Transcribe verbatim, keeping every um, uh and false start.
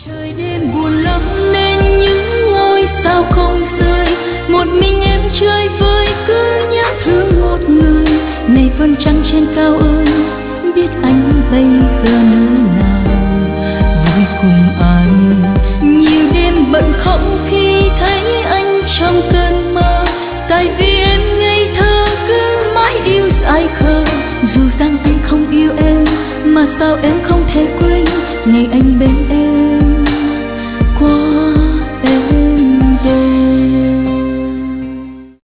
Trời đêm buồn lắm nên những ngôi sao không rơi, một mình em chơi vơi cứ nhớ thương một người. Này vầng trăng trên cao ơi, biết anh bây giờ nơi nào, vui cùng ai. Nhiều đêm bận khóc khi thấy anh trong cơn mơ, tại vì em ngây thơ cứ mãi yêu dại khờ. Dù rằng anh không yêu em, mà sao em không thể quên ngày anh bên em